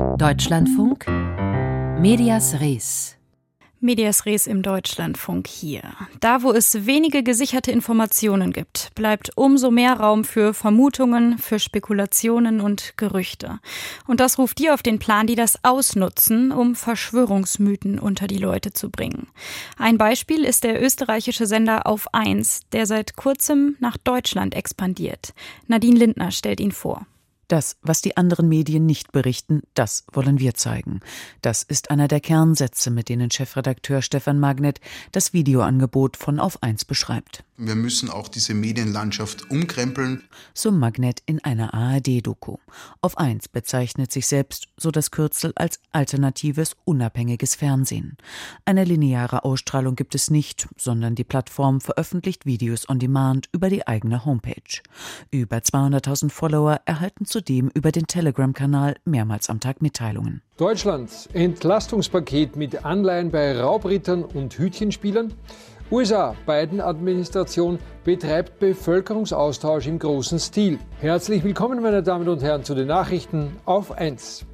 Deutschlandfunk Medias Res. Medias Res im Deutschlandfunk hier. Da, wo es wenige gesicherte Informationen gibt, bleibt umso mehr Raum für Vermutungen, für Spekulationen und Gerüchte. Und das ruft die auf den Plan, die das ausnutzen, um Verschwörungsmythen unter die Leute zu bringen. Ein Beispiel ist der österreichische Sender Auf 1, der seit kurzem nach Deutschland expandiert. Nadine Lindner stellt ihn vor. Das, was die anderen Medien nicht berichten, das wollen wir zeigen. Das ist einer der Kernsätze, mit denen Chefredakteur Stefan Magnet das Videoangebot von Auf 1 beschreibt. Wir müssen auch diese Medienlandschaft umkrempeln. So Magnet in einer ARD-Doku. Auf 1 bezeichnet sich selbst, so das Kürzel, als alternatives, unabhängiges Fernsehen. Eine lineare Ausstrahlung gibt es nicht, sondern die Plattform veröffentlicht Videos on Demand über die eigene Homepage. Über 200.000 Follower erhalten zudem über den Telegram-Kanal mehrmals am Tag Mitteilungen. Deutschlands Entlastungspaket mit Anleihen bei Raubrittern und Hütchenspielern. USA, Biden-Administration betreibt Bevölkerungsaustausch im großen Stil. Herzlich willkommen, meine Damen und Herren, zu den Nachrichten auf 1.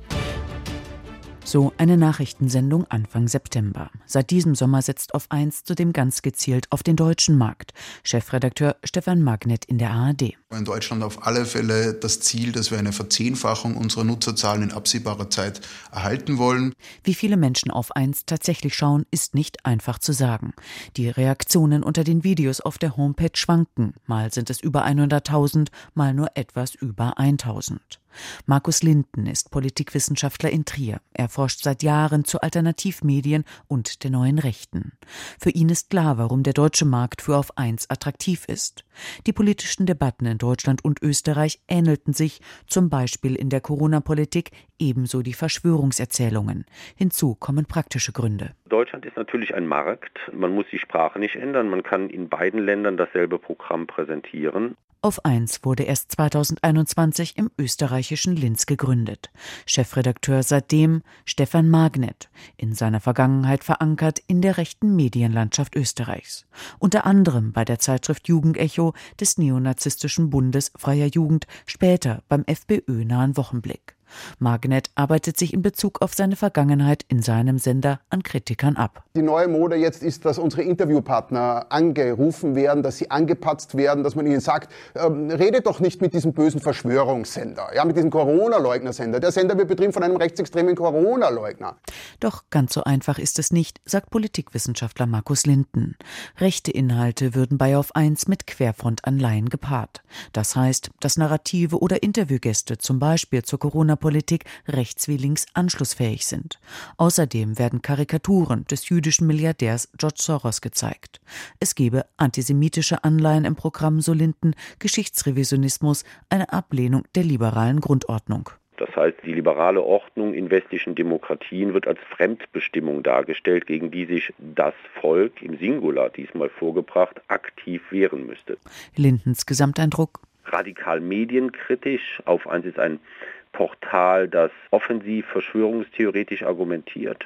So eine Nachrichtensendung Anfang September. Seit diesem Sommer setzt Auf 1 zudem ganz gezielt auf den deutschen Markt. Chefredakteur Stefan Magnet in der ARD. In Deutschland auf alle Fälle das Ziel, dass wir eine Verzehnfachung unserer Nutzerzahlen in absehbarer Zeit erhalten wollen. Wie viele Menschen Auf 1 tatsächlich schauen, ist nicht einfach zu sagen. Die Reaktionen unter den Videos auf der Homepage schwanken. Mal sind es über 100.000, mal nur etwas über 1.000. Markus Linden ist Politikwissenschaftler in Trier. Er forscht seit Jahren zu Alternativmedien und der neuen Rechten. Für ihn ist klar, warum der deutsche Markt für Auf 1 attraktiv ist. Die politischen Debatten in Deutschland und Österreich ähnelten sich, zum Beispiel in der Corona-Politik, ebenso die Verschwörungserzählungen. Hinzu kommen praktische Gründe. Deutschland ist natürlich ein Markt. Man muss die Sprache nicht ändern. Man kann in beiden Ländern dasselbe Programm präsentieren. Auf 1 wurde erst 2021 im österreichischen Linz gegründet. Chefredakteur seitdem Stefan Magnet, in seiner Vergangenheit verankert in der rechten Medienlandschaft Österreichs. Unter anderem bei der Zeitschrift Jugendecho des neonazistischen Bundes Freier Jugend, später beim FPÖ-nahen Wochenblick. Magnet arbeitet sich in Bezug auf seine Vergangenheit in seinem Sender an Kritikern ab. Die neue Mode jetzt ist, dass unsere Interviewpartner angerufen werden, dass sie angepatzt werden, dass man ihnen sagt, redet doch nicht mit diesem bösen Verschwörungssender, ja, mit diesem Corona-Leugner-Sender. Der Sender wird betrieben von einem rechtsextremen Corona-Leugner. Doch ganz so einfach ist es nicht, sagt Politikwissenschaftler Markus Linden. Rechte Inhalte würden bei Auf 1 mit Querfrontanleihen gepaart. Das heißt, dass Narrative oder Interviewgäste zum Beispiel zur Corona-Politik rechts wie links anschlussfähig sind. Außerdem werden Karikaturen des jüdischen Milliardärs George Soros gezeigt. Es gebe antisemitische Anleihen im Programm, so Linden, Geschichtsrevisionismus, eine Ablehnung der liberalen Grundordnung. Das heißt, die liberale Ordnung in westlichen Demokratien wird als Fremdbestimmung dargestellt, gegen die sich das Volk, im Singular diesmal vorgebracht, aktiv wehren müsste. Lindens Gesamteindruck: radikal medienkritisch. Auf 1 ist ein Portal, das offensiv verschwörungstheoretisch argumentiert.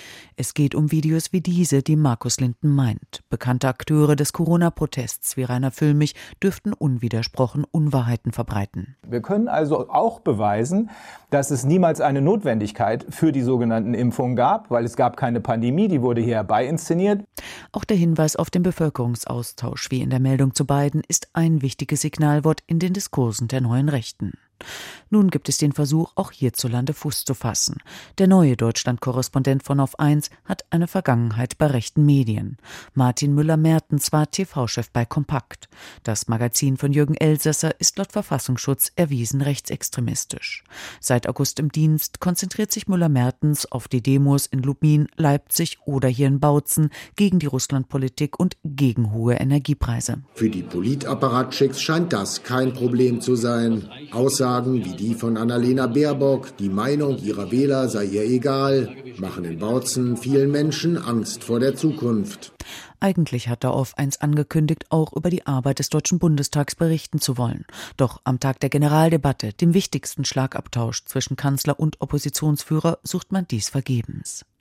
Es geht um Videos wie diese, die Markus Linden meint. Bekannte Akteure des Corona-Protests wie Rainer Füllmich dürften unwidersprochen Unwahrheiten verbreiten. Wir können also auch beweisen, dass es niemals eine Notwendigkeit für die sogenannten Impfungen gab, weil es gab keine Pandemie, die wurde hier herbeiinszeniert. Auch der Hinweis auf den Bevölkerungsaustausch, wie in der Meldung zu Biden, ist ein wichtiges Signalwort in den Diskursen der neuen Rechten. Nun gibt es den Versuch, auch hierzulande Fuß zu fassen. Der neue Deutschland-Korrespondent von Auf 1 hat eine Vergangenheit bei rechten Medien. Martin Müller-Mertens war TV-Chef bei Kompakt. Das Magazin von Jürgen Elsässer ist laut Verfassungsschutz erwiesen rechtsextremistisch. Seit August im Dienst konzentriert sich Müller-Mertens auf die Demos in Lubmin, Leipzig oder hier in Bautzen gegen die Russlandpolitik und gegen hohe Energiepreise. Für die Politapparatschicks scheint das kein Problem zu sein. Aussagen wie die von Annalena Baerbock, die Meinung ihrer Wähler sei ihr egal, machen in Bautzen vielen Menschen Angst vor der Zukunft. Eigentlich hat er Auf 1 angekündigt, auch über die Arbeit des Deutschen Bundestags berichten zu wollen. Doch am Tag der Generaldebatte, dem wichtigsten Schlagabtausch zwischen Kanzler und Oppositionsführer, sucht man dies vergebens.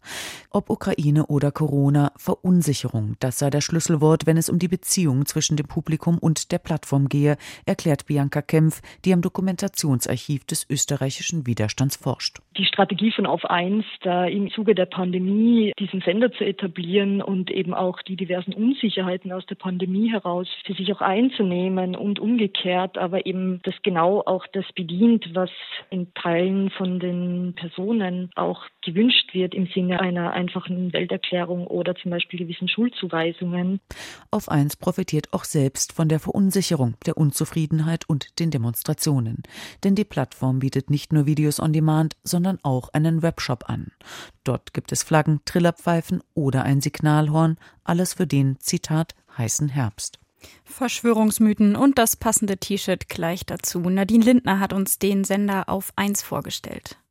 Ob Ukraine oder Corona, Verunsicherung, das sei das Schlüsselwort, wenn es um die Beziehung zwischen dem Publikum und der Plattform gehe, erklärt Bianca Kempf, die am Dokumentationsarchiv des österreichischen Widerstands forscht. Die Strategie von Auf 1, da im Zuge der Pandemie diesen Sender zu etablieren und eben auch die diversen Unsicherheiten aus der Pandemie heraus für sich auch einzunehmen und umgekehrt, aber eben das genau auch das bedient, was in Teilen von den Personen auch gewünscht wird im Sinne einer einfachen Welterklärung oder zum Beispiel gewissen Schuldzuweisungen. Auf 1 profitiert auch selbst von der Verunsicherung, der Unzufriedenheit und den Demonstrationen. Denn die Plattform bietet nicht nur Videos on Demand, sondern auch einen Webshop an. Dort gibt es Flaggen, Trillerpfeifen oder ein Signalhorn, alles für den, Zitat, heißen Herbst. Verschwörungsmythen und das passende T-Shirt gleich dazu. Nadine Lindner hat uns den Sender Auf 1 vorgestellt.